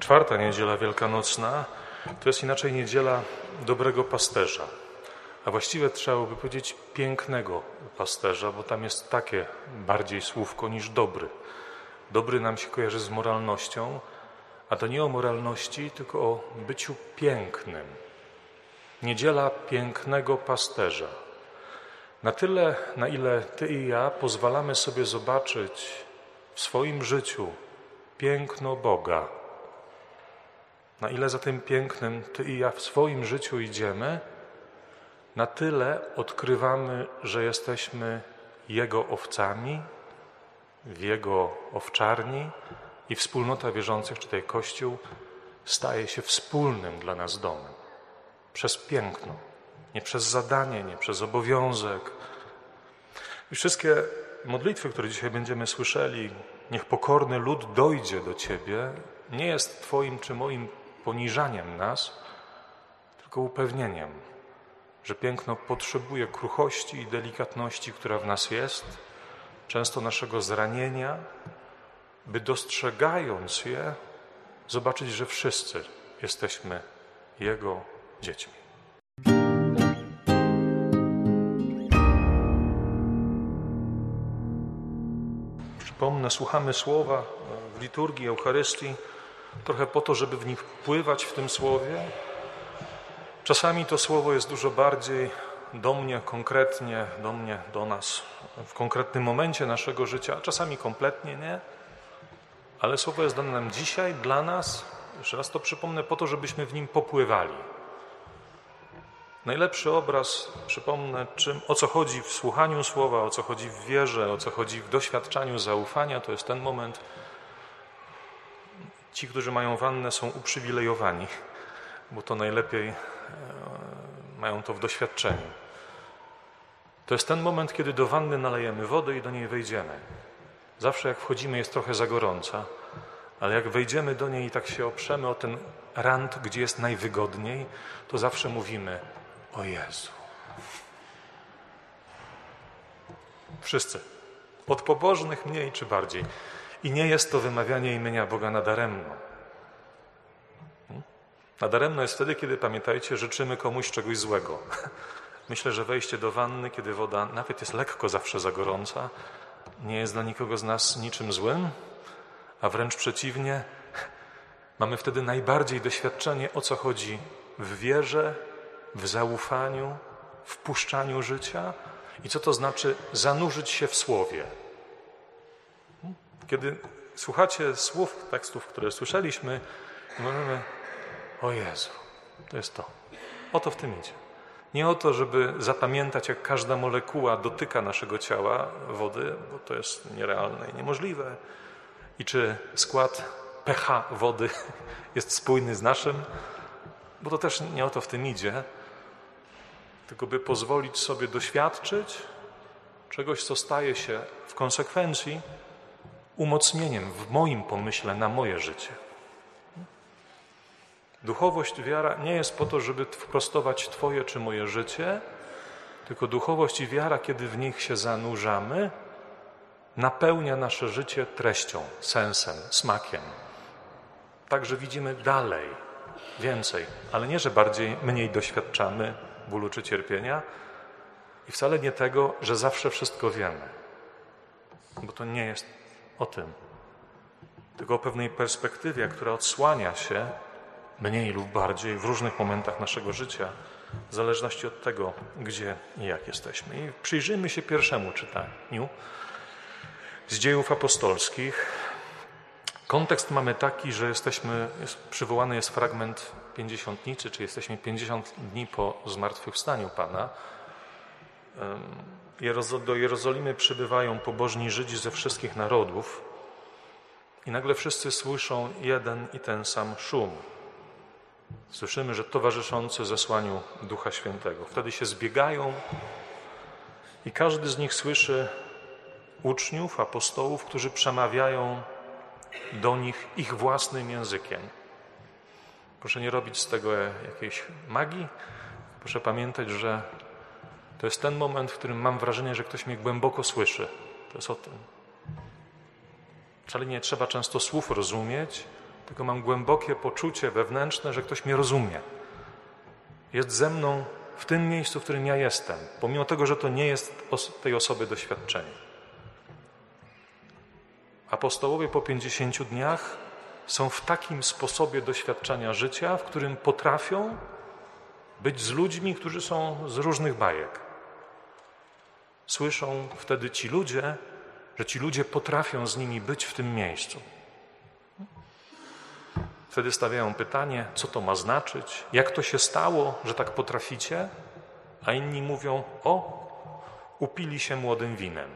Czwarta niedziela wielkanocna to jest inaczej niedziela dobrego pasterza, a właściwie trzeba by powiedzieć pięknego pasterza, bo tam jest takie bardziej słówko niż dobry. Dobry nam się kojarzy z moralnością, a to nie o moralności, tylko o byciu pięknym. Niedziela pięknego pasterza. Na tyle, na ile ty i ja pozwalamy sobie zobaczyć w swoim życiu piękno Boga, na ile za tym pięknem ty i ja w swoim życiu idziemy, na tyle odkrywamy, że jesteśmy Jego owcami, w Jego owczarni i wspólnota wierzących, czy tej Kościół, staje się wspólnym dla nas domem. Przez piękno, nie przez zadanie, nie przez obowiązek. I wszystkie modlitwy, które dzisiaj będziemy słyszeli, niech pokorny lud dojdzie do Ciebie, nie jest Twoim czy moim poniżaniem nas, tylko upewnieniem, że piękno potrzebuje kruchości i delikatności, która w nas jest, często naszego zranienia, by dostrzegając je, zobaczyć, że wszyscy jesteśmy Jego dziećmi. Przypomnę, słuchamy słowa w liturgii, Eucharystii, trochę po to, żeby w nich wpływać w tym słowie. Czasami to słowo jest dużo bardziej do mnie konkretnie, do nas w konkretnym momencie naszego życia, a czasami kompletnie nie. Ale słowo jest dane nam dzisiaj, dla nas, jeszcze raz to przypomnę, po to, żebyśmy w nim popływali. Najlepszy obraz, przypomnę, o co chodzi w słuchaniu słowa, o co chodzi w wierze, o co chodzi w doświadczaniu zaufania, to jest ten moment. Ci, którzy mają wannę, są uprzywilejowani, bo to najlepiej mają to w doświadczeniu. To jest ten moment, kiedy do wanny nalejemy wodę i do niej wejdziemy. Zawsze jak wchodzimy, jest trochę za gorąca, ale jak wejdziemy do niej i tak się oprzemy o ten rant, gdzie jest najwygodniej, to zawsze mówimy: o Jezu. Wszyscy. Od pobożnych mniej czy bardziej. I nie jest to wymawianie imienia Boga nadaremno. Nadaremno jest wtedy, kiedy, pamiętajcie, życzymy komuś czegoś złego. Myślę, że wejście do wanny, kiedy woda nawet jest lekko zawsze za gorąca, nie jest dla nikogo z nas niczym złym, a wręcz przeciwnie, mamy wtedy najbardziej doświadczenie, o co chodzi w wierze, w zaufaniu, w puszczaniu życia i co to znaczy zanurzyć się w słowie. Kiedy słuchacie słów, tekstów, które słyszeliśmy, mówimy: o Jezu, to jest to. O to w tym idzie. Nie o to, żeby zapamiętać, jak każda molekuła dotyka naszego ciała wody, bo to jest nierealne i niemożliwe. I czy skład pH wody jest spójny z naszym, bo to też nie o to w tym idzie, tylko by pozwolić sobie doświadczyć czegoś, co staje się w konsekwencji umocnieniem w moim pomyśle na moje życie. Duchowość, wiara nie jest po to, żeby wprostować Twoje czy moje życie, tylko duchowość i wiara, kiedy w nich się zanurzamy, napełnia nasze życie treścią, sensem, smakiem. Także widzimy dalej, więcej, ale nie, że mniej doświadczamy bólu czy cierpienia i wcale nie tego, że zawsze wszystko wiemy, bo to nie jest o tym, tylko o pewnej perspektywie, która odsłania się mniej lub bardziej w różnych momentach naszego życia, w zależności od tego, gdzie i jak jesteśmy. I przyjrzyjmy się pierwszemu czytaniu z Dziejów Apostolskich. Kontekst mamy taki, że przywołany jest fragment pięćdziesiątniczy, czyli jesteśmy 50 dni po zmartwychwstaniu Pana. Do Jerozolimy przybywają pobożni Żydzi ze wszystkich narodów i nagle wszyscy słyszą jeden i ten sam szum. Słyszymy, że towarzyszący zesłaniu Ducha Świętego. Wtedy się zbiegają i każdy z nich słyszy uczniów, apostołów, którzy przemawiają do nich ich własnym językiem. Proszę nie robić z tego jakiejś magii. Proszę pamiętać, że to jest ten moment, w którym mam wrażenie, że ktoś mnie głęboko słyszy. To jest o tym. Wcale nie trzeba często słów rozumieć, tylko mam głębokie poczucie wewnętrzne, że ktoś mnie rozumie. Jest ze mną w tym miejscu, w którym ja jestem, pomimo tego, że to nie jest tej osoby doświadczenie. Apostołowie po 50 dniach są w takim sposobie doświadczania życia, w którym potrafią być z ludźmi, którzy są z różnych bajek. Słyszą wtedy ci ludzie, że ci ludzie potrafią z nimi być w tym miejscu. Wtedy stawiają pytanie, co to ma znaczyć, jak to się stało, że tak potraficie, a inni mówią, upili się młodym winem.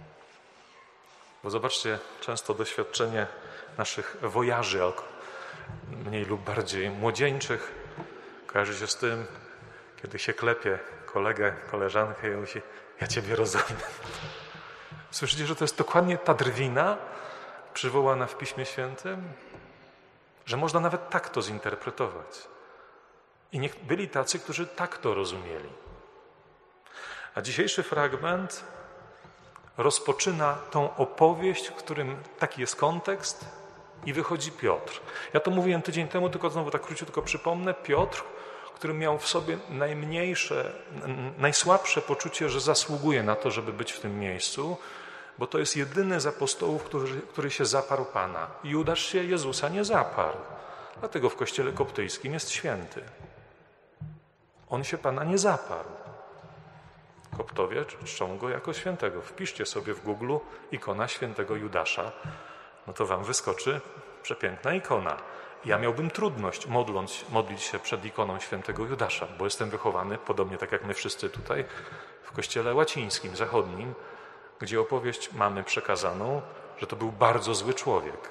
Bo zobaczcie, często doświadczenie naszych wojaży, mniej lub bardziej młodzieńczych, kojarzy się z tym, kiedy się klepie kolegę, koleżankę i mówi, ja Ciebie rozumiem. Słyszycie, że to jest dokładnie ta drwina przywołana w Piśmie Świętym? Że można nawet tak to zinterpretować. I byli tacy, którzy tak to rozumieli. A dzisiejszy fragment rozpoczyna tą opowieść, w którym taki jest kontekst i wychodzi Piotr. Ja to mówiłem tydzień temu, tylko znowu tak króciutko przypomnę. Piotr, który miał w sobie najsłabsze poczucie, że zasługuje na to, żeby być w tym miejscu, bo to jest jedyny z apostołów, który się zaparł Pana. Judasz się Jezusa nie zaparł. Dlatego w kościele koptyjskim jest święty. On się Pana nie zaparł. Koptowie czczą go jako świętego. Wpiszcie sobie w Google ikona świętego Judasza. No to wam wyskoczy przepiękna ikona. Ja miałbym trudność modlić się przed ikoną świętego Judasza, bo jestem wychowany, podobnie tak jak my wszyscy tutaj, w kościele łacińskim, zachodnim, gdzie opowieść mamy przekazaną, że to był bardzo zły człowiek.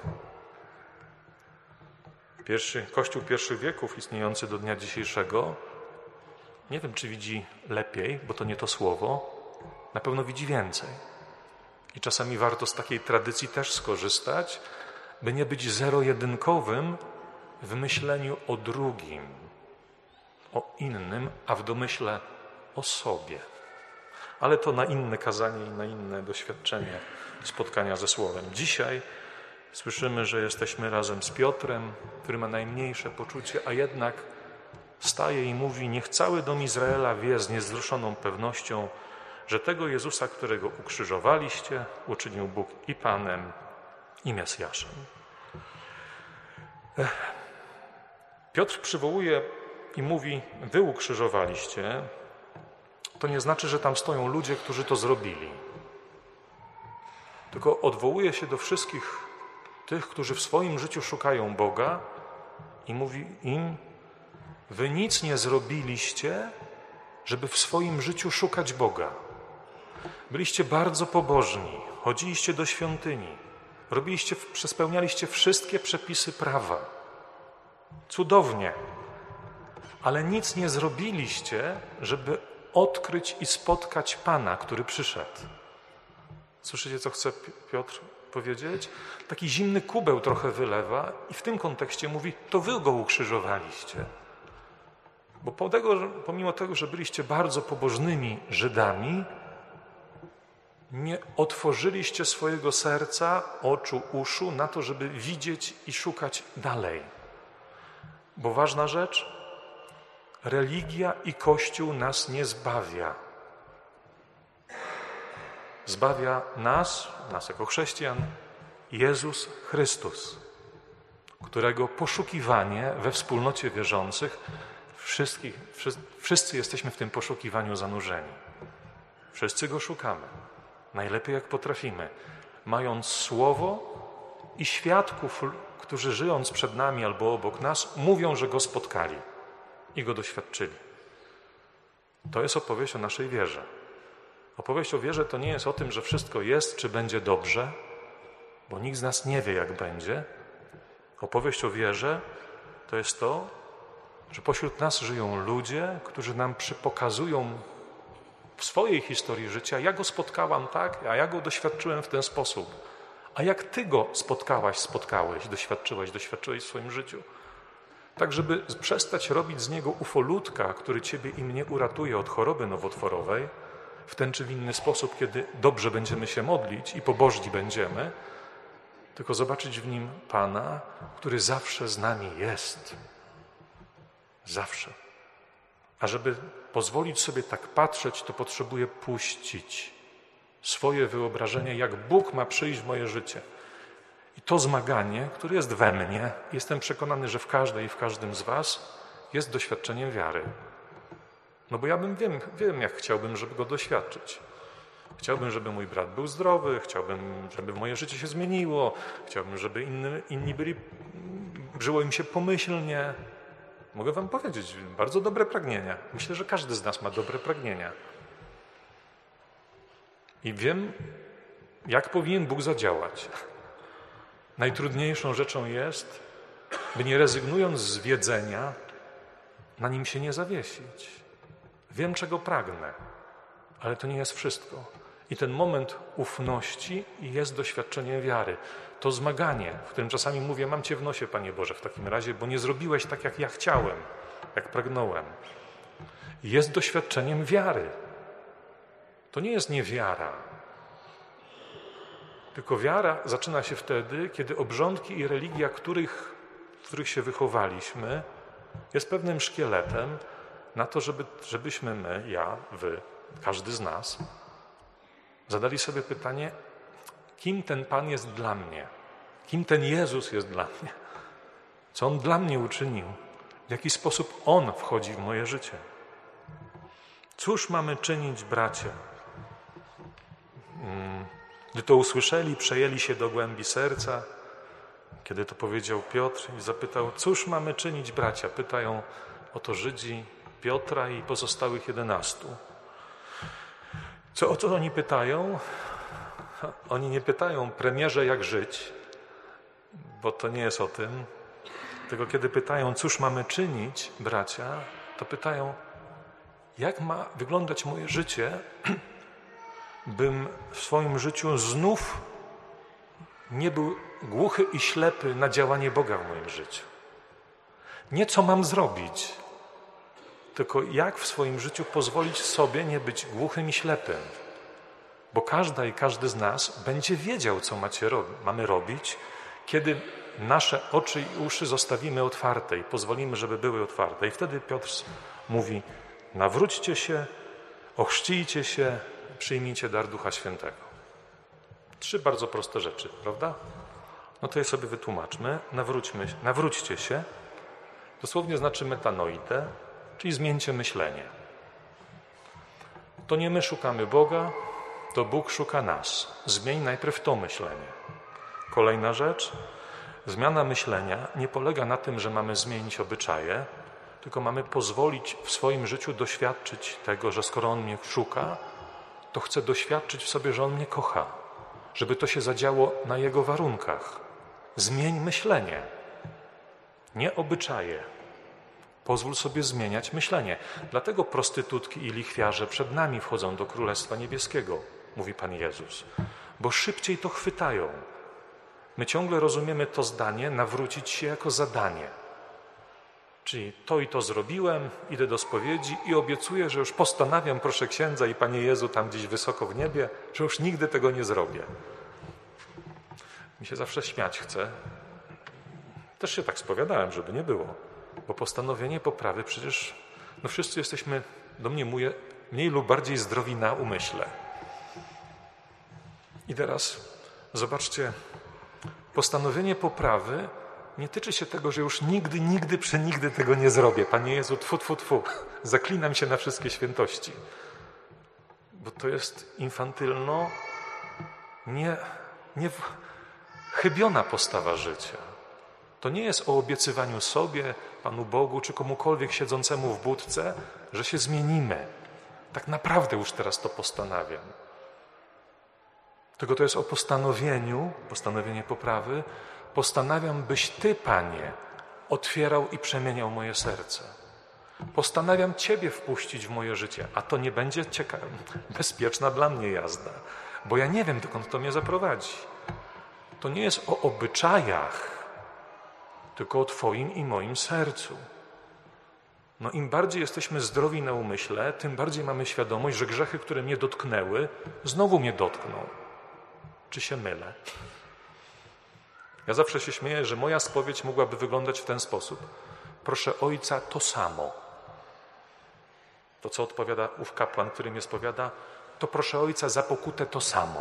Kościół pierwszych wieków istniejący do dnia dzisiejszego, nie wiem, czy widzi lepiej, bo to nie to słowo, na pewno widzi więcej. I czasami warto z takiej tradycji też skorzystać, by nie być zero-jedynkowym w myśleniu o drugim, o innym, a w domyśle o sobie. Ale to na inne kazanie i na inne doświadczenie spotkania ze Słowem. Dzisiaj słyszymy, że jesteśmy razem z Piotrem, który ma najmniejsze poczucie, a jednak staje i mówi, niech cały dom Izraela wie z niewzruszoną pewnością, że tego Jezusa, którego ukrzyżowaliście, uczynił Bóg i Panem, i Mesjaszem. Piotr przywołuje i mówi, wy ukrzyżowaliście, to nie znaczy, że tam stoją ludzie, którzy to zrobili. Tylko odwołuje się do wszystkich tych, którzy w swoim życiu szukają Boga i mówi im, wy nic nie zrobiliście, żeby w swoim życiu szukać Boga. Byliście bardzo pobożni, chodziliście do świątyni, spełnialiście wszystkie przepisy prawa. Cudownie. Ale nic nie zrobiliście, żeby odkryć i spotkać Pana, który przyszedł. Słyszycie, co chce Piotr powiedzieć? Taki zimny kubeł trochę wylewa i w tym kontekście mówi, to wy go ukrzyżowaliście. Bo pomimo tego, że byliście bardzo pobożnymi Żydami, nie otworzyliście swojego serca, oczu, uszu na to, żeby widzieć i szukać dalej. Bo ważna rzecz, religia i Kościół nas nie zbawia. Zbawia nas jako chrześcijan, Jezus Chrystus, którego poszukiwanie we wspólnocie wierzących, wszyscy jesteśmy w tym poszukiwaniu zanurzeni. Wszyscy Go szukamy, najlepiej jak potrafimy, mając Słowo i świadków, którzy żyjąc przed nami albo obok nas, mówią, że Go spotkali i Go doświadczyli. To jest opowieść o naszej wierze. Opowieść o wierze to nie jest o tym, że wszystko jest, czy będzie dobrze, bo nikt z nas nie wie, jak będzie. Opowieść o wierze to jest to, że pośród nas żyją ludzie, którzy nam pokazują w swojej historii życia, ja Go spotkałam tak, a ja Go doświadczyłem w ten sposób. A jak Ty Go spotkałeś, doświadczyłeś w swoim życiu. Tak, żeby przestać robić z Niego ufolutka, który Ciebie i mnie uratuje od choroby nowotworowej, w ten czy w inny sposób, kiedy dobrze będziemy się modlić i pobożni będziemy, tylko zobaczyć w nim Pana, który zawsze z nami jest. Zawsze. A żeby pozwolić sobie tak patrzeć, to potrzebuję puścić swoje wyobrażenie, jak Bóg ma przyjść w moje życie. I to zmaganie, które jest we mnie, jestem przekonany, że w każdej i w każdym z was jest doświadczeniem wiary. No bo ja wiem, jak chciałbym, żeby go doświadczyć. Chciałbym, żeby mój brat był zdrowy, chciałbym, żeby moje życie się zmieniło, chciałbym, żeby inni żyło im się pomyślnie. Mogę wam powiedzieć, bardzo dobre pragnienia. Myślę, że każdy z nas ma dobre pragnienia. I wiem, jak powinien Bóg zadziałać. Najtrudniejszą rzeczą jest, by nie rezygnując z wiedzenia, na nim się nie zawiesić. Wiem, czego pragnę, ale to nie jest wszystko. I ten moment ufności jest doświadczeniem wiary. To zmaganie, w którym czasami mówię, mam Cię w nosie, Panie Boże, w takim razie, bo nie zrobiłeś tak, jak ja chciałem, jak pragnąłem. Jest doświadczeniem wiary. To nie jest niewiara. Tylko wiara zaczyna się wtedy, kiedy obrządki i religia, w których się wychowaliśmy, jest pewnym szkieletem na to, żebyśmy my, ja, wy, każdy z nas, zadali sobie pytanie, kim ten Pan jest dla mnie? Kim ten Jezus jest dla mnie? Co On dla mnie uczynił? W jaki sposób On wchodzi w moje życie? Cóż mamy czynić, bracia? Gdy to usłyszeli, przejęli się do głębi serca. Kiedy to powiedział Piotr i zapytał, cóż mamy czynić, bracia? Pytają o to Żydzi Piotra i pozostałych 11. O co oni pytają? Oni nie pytają, premierze, jak żyć, bo to nie jest o tym. Tylko kiedy pytają, cóż mamy czynić, bracia, to pytają, jak ma wyglądać moje życie, bym w swoim życiu znów nie był głuchy i ślepy na działanie Boga w moim życiu. Nie co mam zrobić, tylko jak w swoim życiu pozwolić sobie nie być głuchym i ślepym. Bo każda i każdy z nas będzie wiedział, co mamy robić, kiedy nasze oczy i uszy zostawimy otwarte i pozwolimy, żeby były otwarte. I wtedy Piotr mówi, nawróćcie się, ochrzcijcie się, przyjmijcie dar Ducha Świętego. 3 bardzo proste rzeczy, prawda? No to je sobie wytłumaczmy. Nawróćcie się, dosłownie znaczy metanoite, czyli zmieńcie myślenie. To nie my szukamy Boga, to Bóg szuka nas. Zmień najpierw to myślenie. Kolejna rzecz, zmiana myślenia nie polega na tym, że mamy zmienić obyczaje, tylko mamy pozwolić w swoim życiu doświadczyć tego, że skoro On mnie szuka, to chcę doświadczyć w sobie, że On mnie kocha. Żeby to się zadziało na Jego warunkach. Zmień myślenie, nie obyczaje. Pozwól sobie zmieniać myślenie. Dlatego prostytutki i lichwiarze przed nami wchodzą do Królestwa Niebieskiego, mówi Pan Jezus, bo szybciej to chwytają. My ciągle rozumiemy to zdanie, nawrócić się jako zadanie. Czyli to i to zrobiłem, idę do spowiedzi i obiecuję, że już postanawiam, proszę księdza i Panie Jezu, tam gdzieś wysoko w niebie, że już nigdy tego nie zrobię. Mi się zawsze śmiać chce. Też się tak spowiadałem, żeby nie było. Bo postanowienie poprawy przecież, no wszyscy jesteśmy, domniemuję, mniej lub bardziej zdrowi na umyśle. I teraz zobaczcie, postanowienie poprawy nie tyczy się tego, że już nigdy, przenigdy tego nie zrobię. Panie Jezu, tfu, tfu, tfu, zaklinam się na wszystkie świętości. Bo to jest infantylno, chybiona postawa życia. To nie jest o obiecywaniu sobie, Panu Bogu, czy komukolwiek siedzącemu w budce, że się zmienimy. Tak naprawdę już teraz to postanawiam. Tylko to jest o postanowienie poprawy. Postanawiam, byś Ty, Panie, otwierał i przemieniał moje serce. Postanawiam Ciebie wpuścić w moje życie, a to nie będzie bezpieczna dla mnie jazda, bo ja nie wiem, dokąd to mnie zaprowadzi. To nie jest o obyczajach, tylko o Twoim i moim sercu. No im bardziej jesteśmy zdrowi na umyśle, tym bardziej mamy świadomość, że grzechy, które mnie dotknęły, znowu mnie dotkną. Czy się mylę? Ja zawsze się śmieję, że moja spowiedź mogłaby wyglądać w ten sposób. Proszę Ojca to samo. To, co odpowiada ów kapłan, który mnie spowiada, to proszę Ojca za pokutę to samo.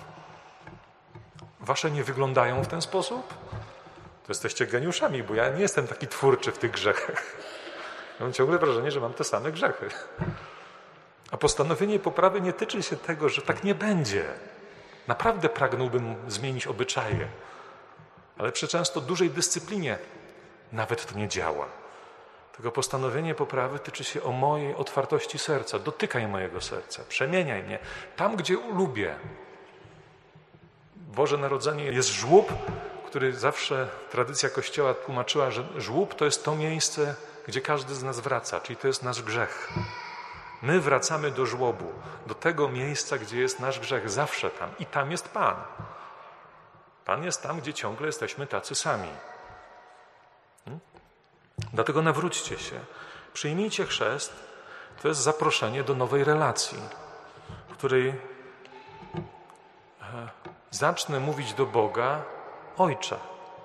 Wasze nie wyglądają w ten sposób? To jesteście geniuszami, bo ja nie jestem taki twórczy w tych grzechach. Ja mam ciągle wrażenie, że mam te same grzechy. A postanowienie poprawy nie tyczy się tego, że tak nie będzie. Naprawdę pragnąłbym zmienić obyczaje, ale przy często dużej dyscyplinie nawet to nie działa. Tego postanowienie poprawy tyczy się o mojej otwartości serca. Dotykaj mojego serca, przemieniaj mnie tam, gdzie lubię. Boże Narodzenie jest żłób, który zawsze tradycja Kościoła tłumaczyła, że żłób to jest to miejsce, gdzie każdy z nas wraca, czyli to jest nasz grzech. My wracamy do żłobu, do tego miejsca, gdzie jest nasz grzech, zawsze tam. I tam jest Pan. Pan jest tam, gdzie ciągle jesteśmy tacy sami. Dlatego nawróćcie się. Przyjmijcie chrzest. To jest zaproszenie do nowej relacji, w której zacznę mówić do Boga: Ojcze.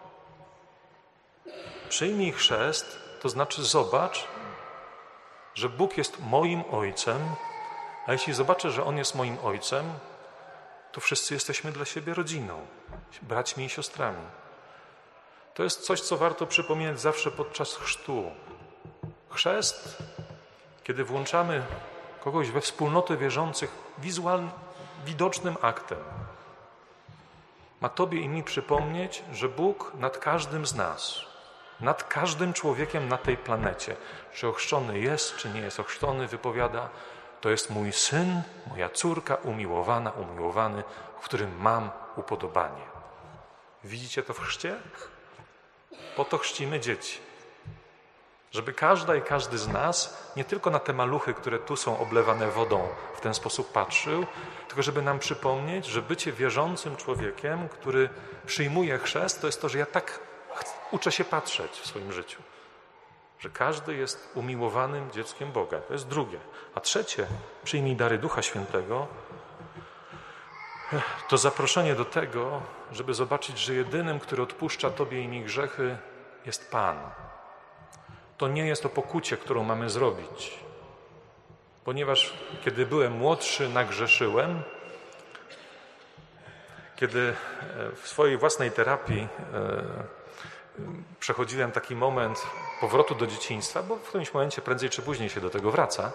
Przyjmij chrzest, to znaczy zobacz, że Bóg jest moim Ojcem, a jeśli zobaczę, że On jest moim Ojcem, to wszyscy jesteśmy dla siebie rodziną, braćmi i siostrami. To jest coś, co warto przypominać zawsze podczas chrztu. Chrzest, kiedy włączamy kogoś we wspólnotę wierzących widocznym aktem, ma Tobie i mi przypomnieć, że Bóg nad każdym z nas, nad każdym człowiekiem na tej planecie, czy ochrzczony jest, czy nie jest ochrzczony, wypowiada: to jest mój syn, moja córka, umiłowana, umiłowany, w którym mam upodobanie. Widzicie to w chrzcie? Po to chrzcimy dzieci. Żeby każda i każdy z nas nie tylko na te maluchy, które tu są oblewane wodą, w ten sposób patrzył, tylko żeby nam przypomnieć, że bycie wierzącym człowiekiem, który przyjmuje chrzest, to jest to, że ja tak uczę się patrzeć w swoim życiu. Że każdy jest umiłowanym dzieckiem Boga. To jest drugie. A trzecie, przyjmij dary Ducha Świętego, to zaproszenie do tego, żeby zobaczyć, że jedynym, który odpuszcza Tobie i mi grzechy, jest Pan. To nie jest o pokucie, którą mamy zrobić. Ponieważ kiedy byłem młodszy, nagrzeszyłem. Kiedy w swojej własnej terapii przechodziłem taki moment powrotu do dzieciństwa, bo w którymś momencie prędzej czy później się do tego wraca,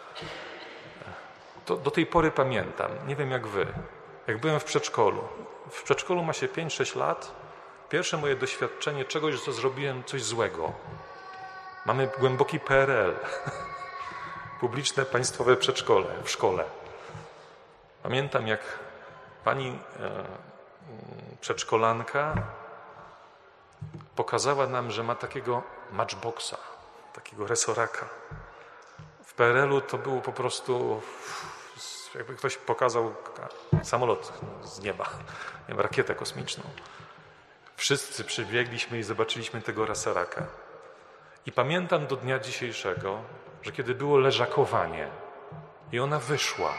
to do tej pory pamiętam, nie wiem jak wy, jak byłem w przedszkolu. W przedszkolu ma się 5-6 lat. Pierwsze moje doświadczenie czegoś, co zrobiłem coś złego. Mamy głęboki PRL. Publiczne, państwowe przedszkole, w szkole. Pamiętam, jak pani przedszkolanka pokazała nam, że ma takiego matchboxa, takiego resoraka. W PRL-u to było po prostu, jakby ktoś pokazał samolot z nieba, nie wiem, rakietę kosmiczną. Wszyscy przybiegliśmy i zobaczyliśmy tego resoraka. I pamiętam do dnia dzisiejszego, że kiedy było leżakowanie i ona wyszła,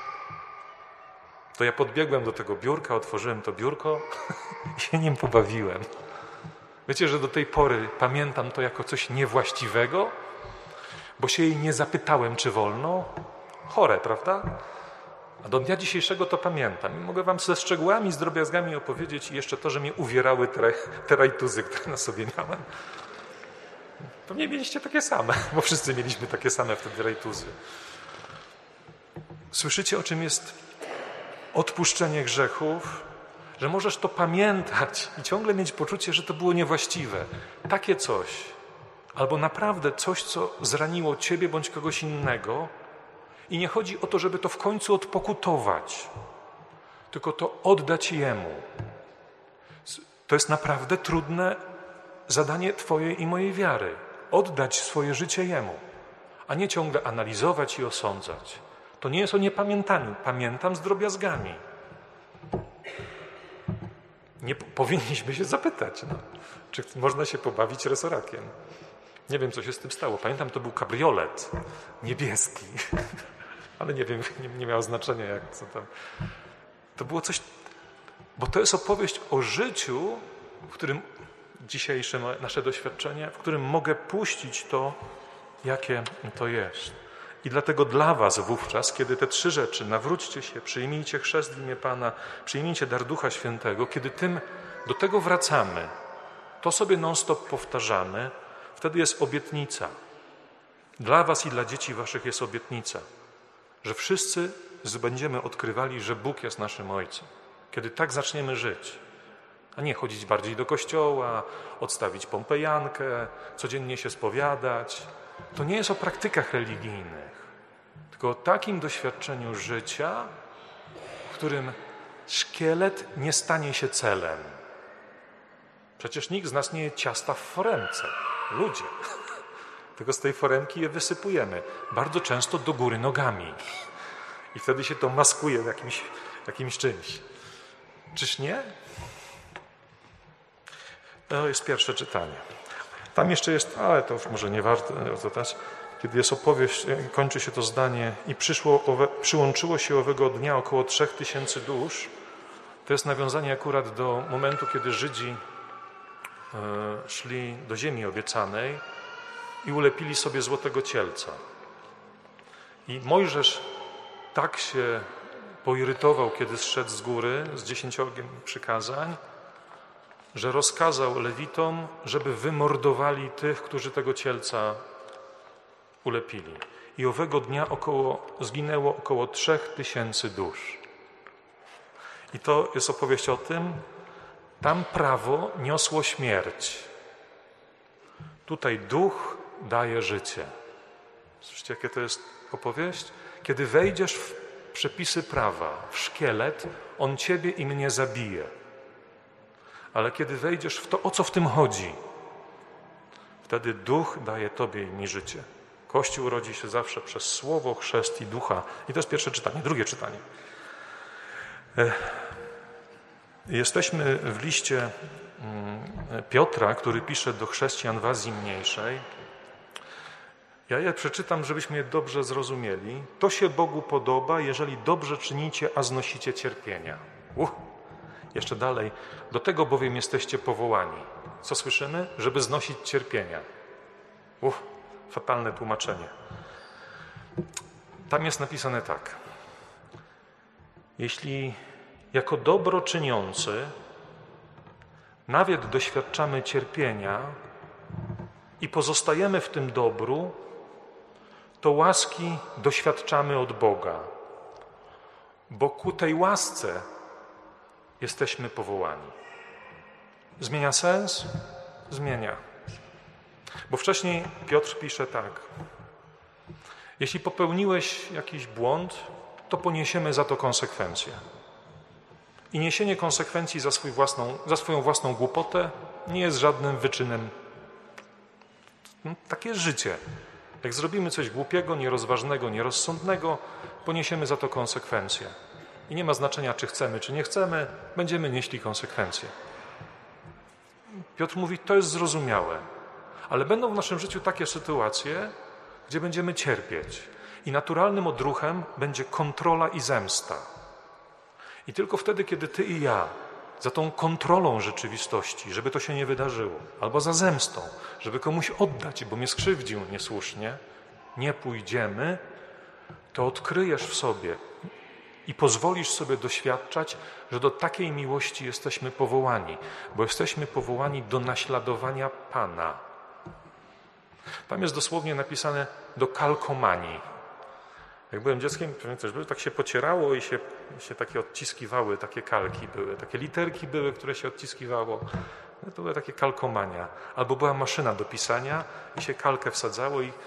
to ja podbiegłem do tego biurka, otworzyłem to biurko i się nim pobawiłem. Wiecie, że do tej pory pamiętam to jako coś niewłaściwego, bo się jej nie zapytałem, czy wolno. Chore, prawda? A do dnia dzisiejszego to pamiętam. I mogę wam ze szczegółami, z drobiazgami opowiedzieć i jeszcze to, że mnie uwierały te rajtuzy, które na sobie miałem. Pewnie mieliście takie same, bo wszyscy mieliśmy takie same wtedy rajtuzy. Słyszycie, o czym jest odpuszczenie grzechów? Że możesz to pamiętać i ciągle mieć poczucie, że to było niewłaściwe. Takie coś, albo naprawdę coś, co zraniło ciebie bądź kogoś innego. I nie chodzi o to, żeby to w końcu odpokutować, tylko to oddać Jemu. To jest naprawdę trudne zadanie twojej i mojej wiary. Oddać swoje życie Jemu, a nie ciągle analizować i osądzać. To nie jest o niepamiętaniu. Pamiętam z drobiazgami. Nie powinniśmy się zapytać, czy można się pobawić resorakiem. Nie wiem, co się z tym stało. Pamiętam, to był kabriolet niebieski, ale nie wiem, nie miało znaczenia, jak co tam. To było coś, bo to jest opowieść o życiu w którym dzisiejsze nasze doświadczenie, w którym mogę puścić to, jakie to jest. I dlatego dla was wówczas, kiedy te 3 rzeczy, nawróćcie się, przyjmijcie chrzest w imię Pana, przyjmijcie dar Ducha Świętego, kiedy do tego wracamy, to sobie non-stop powtarzamy, wtedy jest obietnica. Dla was i dla dzieci waszych jest obietnica, że wszyscy będziemy odkrywali, że Bóg jest naszym Ojcem. Kiedy tak zaczniemy żyć, a nie chodzić bardziej do kościoła, odstawić pompejankę, codziennie się spowiadać. To nie jest o praktykach religijnych, tylko o takim doświadczeniu życia, w którym szkielet nie stanie się celem. Przecież nikt z nas nie je ciasta w foremce. Ludzie. Tylko z tej foremki je wysypujemy. Bardzo często do góry nogami. I wtedy się to maskuje jakimś czymś. Czyż nie? To jest pierwsze czytanie. Tam jeszcze jest, ale to już może nie warto zadać, kiedy jest opowieść, kończy się to zdanie i przyłączyło się owego dnia około 3000 dusz. To jest nawiązanie akurat do momentu, kiedy Żydzi szli do ziemi obiecanej i ulepili sobie złotego cielca. I Mojżesz tak się poirytował, kiedy zszedł z góry z 10 przykazań, że rozkazał Lewitom, żeby wymordowali tych, którzy tego cielca ulepili. I owego dnia zginęło około 3000 dusz. I to jest opowieść o tym, tam prawo niosło śmierć. Tutaj duch daje życie. Słyszycie, jakie to jest opowieść? Kiedy wejdziesz w przepisy prawa, w szkielet, on ciebie i mnie zabije. Ale kiedy wejdziesz w to, o co w tym chodzi, wtedy duch daje tobie i mi życie. Kościół rodzi się zawsze przez słowo, chrzest i ducha. I to jest pierwsze czytanie. Drugie czytanie. Jesteśmy w liście Piotra, który pisze do chrześcijan w Azji Mniejszej. Ja je przeczytam, żebyśmy je dobrze zrozumieli. To się Bogu podoba, jeżeli dobrze czynicie, a znosicie cierpienia. Jeszcze dalej. Do tego bowiem jesteście powołani. Co słyszymy? Żeby znosić cierpienia. Fatalne tłumaczenie. Tam jest napisane tak. Jeśli jako dobro czyniący nawet doświadczamy cierpienia i pozostajemy w tym dobru, to łaski doświadczamy od Boga, bo ku tej łasce jesteśmy powołani. Zmienia sens? Zmienia. Bo wcześniej Piotr pisze tak. Jeśli popełniłeś jakiś błąd, to poniesiemy za to konsekwencje. I niesienie konsekwencji za swoją własną głupotę nie jest żadnym wyczynem. Takie jest życie. Jak zrobimy coś głupiego, nierozważnego, nierozsądnego, poniesiemy za to konsekwencje. I nie ma znaczenia, czy chcemy, czy nie chcemy, będziemy nieśli konsekwencje. Piotr mówi, to jest zrozumiałe, ale będą w naszym życiu takie sytuacje, gdzie będziemy cierpieć. I naturalnym odruchem będzie kontrola i zemsta. I tylko wtedy, kiedy ty i ja za tą kontrolą rzeczywistości, żeby to się nie wydarzyło, albo za zemstą, żeby komuś oddać, bo mnie skrzywdził niesłusznie, nie pójdziemy, to odkryjesz w sobie i pozwolisz sobie doświadczać, że do takiej miłości jesteśmy powołani, bo jesteśmy powołani do naśladowania Pana. Tam jest dosłownie napisane do kalkomanii. Jak byłem dzieckiem, tak się pocierało i się takie odciskiwały, takie kalki były, takie literki były, które się odciskiwało. No to były takie kalkomania. Albo była maszyna do pisania i się kalkę wsadzało i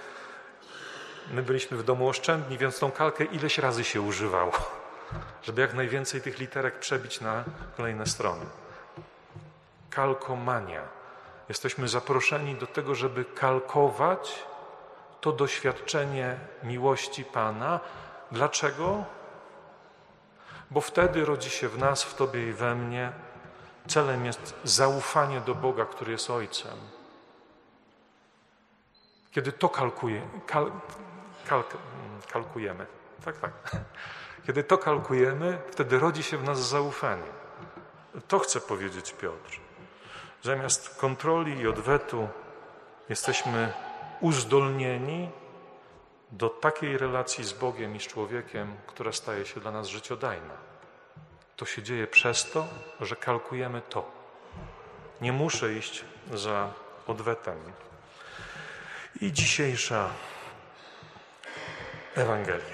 my byliśmy w domu oszczędni, więc tą kalkę ileś razy się używało, żeby jak najwięcej tych literek przebić na kolejne strony. Kalkomania. Jesteśmy zaproszeni do tego, żeby kalkować to doświadczenie miłości Pana. Dlaczego? Bo wtedy rodzi się w nas, w Tobie i we mnie. Celem jest zaufanie do Boga, który jest Ojcem. Kiedy to kalkujemy, Kiedy to kalkujemy, wtedy rodzi się w nas zaufanie. To chce powiedzieć Piotr. Zamiast kontroli i odwetu jesteśmy uzdolnieni do takiej relacji z Bogiem i z człowiekiem, która staje się dla nas życiodajna. To się dzieje przez to, że kalkujemy to. Nie muszę iść za odwetem. I dzisiejsza Ewangelia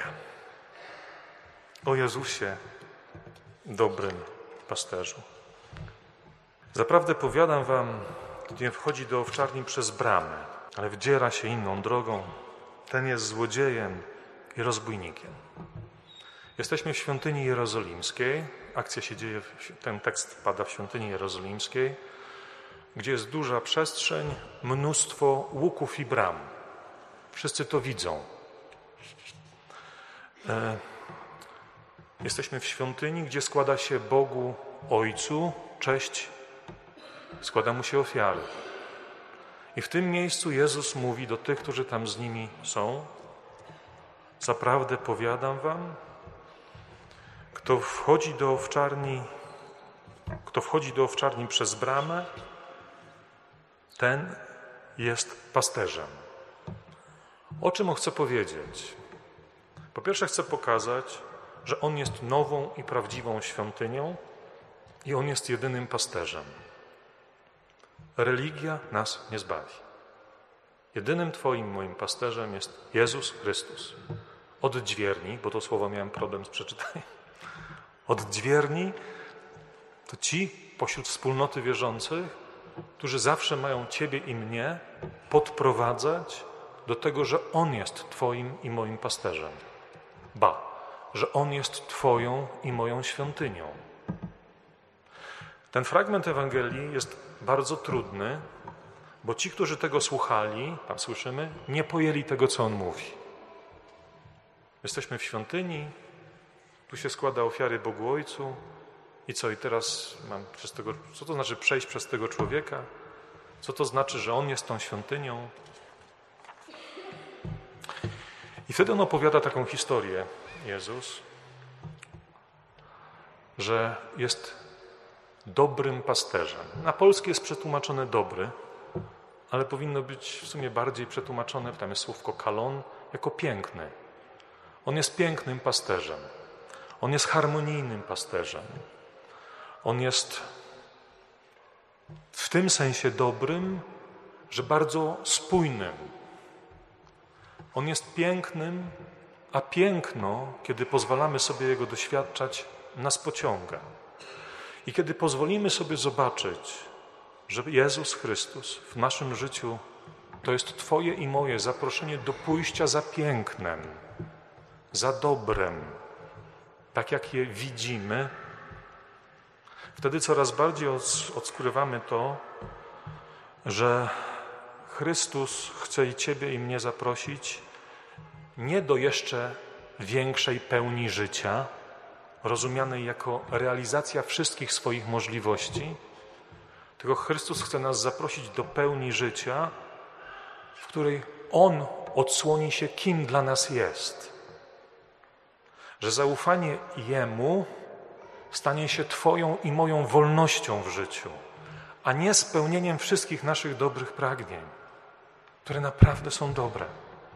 o Jezusie, dobrym pasterzu. Zaprawdę powiadam wam, kto nie wchodzi do owczarni przez bramę, ale wdziera się inną drogą, ten jest złodziejem i rozbójnikiem. Jesteśmy w świątyni jerozolimskiej. Akcja się dzieje, ten tekst pada w świątyni jerozolimskiej, gdzie jest duża przestrzeń, mnóstwo łuków i bram. Wszyscy to widzą. Jesteśmy w świątyni, gdzie składa się Bogu Ojcu cześć, składa Mu się ofiary. I w tym miejscu Jezus mówi do tych, którzy tam z nimi są: zaprawdę powiadam wam, kto wchodzi do owczarni przez bramę, ten jest pasterzem. O czym on chce powiedzieć? Po pierwsze chcę pokazać, że on jest nową i prawdziwą świątynią i on jest jedynym pasterzem. Religia nas nie zbawi. Jedynym Twoim, moim pasterzem jest Jezus Chrystus. Odźwierni, bo to słowo miałem problem z przeczytaniem. Odźwierni to ci pośród wspólnoty wierzących, którzy zawsze mają Ciebie i mnie podprowadzać do tego, że On jest Twoim i moim pasterzem. Że On jest Twoją i moją świątynią. Ten fragment Ewangelii jest bardzo trudny, bo ci, którzy tego słuchali, tam słyszymy, nie pojęli tego, co On mówi. Jesteśmy w świątyni, tu się składa ofiary Bogu Ojcu i co? I teraz co to znaczy przejść przez tego człowieka? Co to znaczy, że On jest tą świątynią? I wtedy On opowiada taką historię, Jezus, że jest dobrym pasterzem. Na polskie jest przetłumaczone dobry, ale powinno być w sumie bardziej przetłumaczone, tam jest słówko kalon, jako piękny. On jest pięknym pasterzem. On jest harmonijnym pasterzem. On jest w tym sensie dobrym, że bardzo spójnym. On jest pięknym, a piękno, kiedy pozwalamy sobie jego doświadczać, nas pociąga. I kiedy pozwolimy sobie zobaczyć, że Jezus Chrystus w naszym życiu to jest Twoje i moje zaproszenie do pójścia za pięknem, za dobrem, tak jak je widzimy, wtedy coraz bardziej odskrywamy to, że Chrystus chce i Ciebie i mnie zaprosić nie do jeszcze większej pełni życia, rozumianej jako realizacja wszystkich swoich możliwości, tylko Chrystus chce nas zaprosić do pełni życia, w której On odsłoni się, kim dla nas jest. Że zaufanie Jemu stanie się Twoją i moją wolnością w życiu, a nie spełnieniem wszystkich naszych dobrych pragnień, które naprawdę są dobre.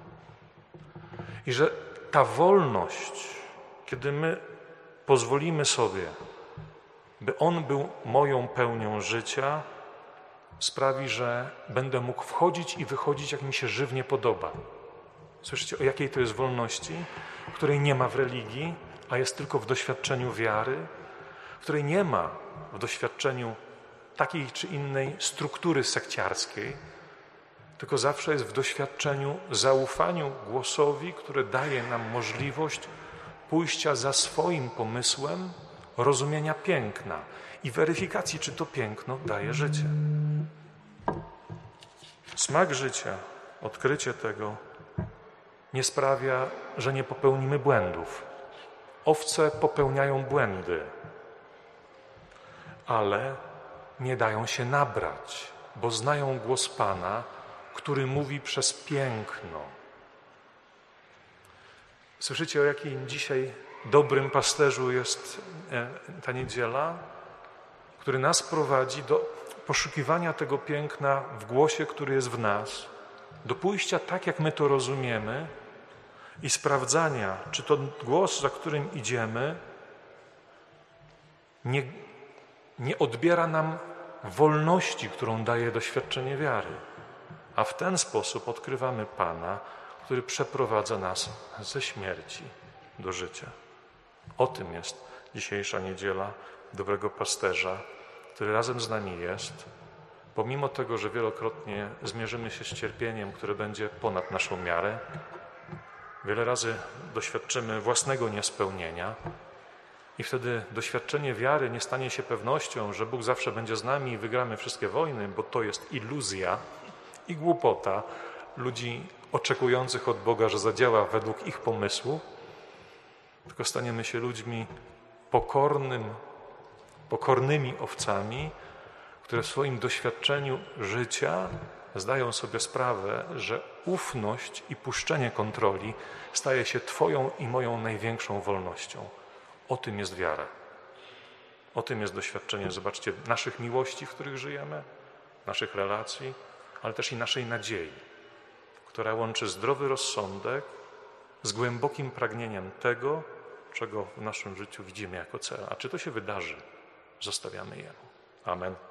I że ta wolność, kiedy my pozwolimy sobie, by On był moją pełnią życia, sprawi, że będę mógł wchodzić i wychodzić, jak mi się żywnie podoba. Słyszycie, o jakiej to jest wolności, której nie ma w religii, a jest tylko w doświadczeniu wiary, której nie ma w doświadczeniu takiej czy innej struktury sekciarskiej, tylko zawsze jest w doświadczeniu, zaufaniu głosowi, które daje nam możliwość pójścia za swoim pomysłem, rozumienia piękna i weryfikacji, czy to piękno daje życie. Smak życia, odkrycie tego nie sprawia, że nie popełnimy błędów. Owce popełniają błędy, ale nie dają się nabrać, bo znają głos Pana, który mówi przez piękno. Słyszycie, o jakim dzisiaj dobrym pasterzu jest ta niedziela, który nas prowadzi do... poszukiwania tego piękna w głosie, który jest w nas, do pójścia tak, jak my to rozumiemy i sprawdzania, czy to głos, za którym idziemy, nie odbiera nam wolności, którą daje doświadczenie wiary. A w ten sposób odkrywamy Pana, który przeprowadza nas ze śmierci do życia. O tym jest dzisiejsza niedziela Dobrego Pasterza, który razem z nami jest, pomimo tego, że wielokrotnie zmierzymy się z cierpieniem, które będzie ponad naszą miarę. Wiele razy doświadczymy własnego niespełnienia i wtedy doświadczenie wiary nie stanie się pewnością, że Bóg zawsze będzie z nami i wygramy wszystkie wojny, bo to jest iluzja i głupota ludzi oczekujących od Boga, że zadziała według ich pomysłu, tylko staniemy się ludźmi pokornymi owcami, które w swoim doświadczeniu życia zdają sobie sprawę, że ufność i puszczenie kontroli staje się Twoją i moją największą wolnością. O tym jest wiara. O tym jest doświadczenie, zobaczcie, naszych miłości, w których żyjemy, naszych relacji, ale też i naszej nadziei, która łączy zdrowy rozsądek z głębokim pragnieniem tego, czego w naszym życiu widzimy jako cel. A czy to się wydarzy, zostawiamy Jemu. Amen.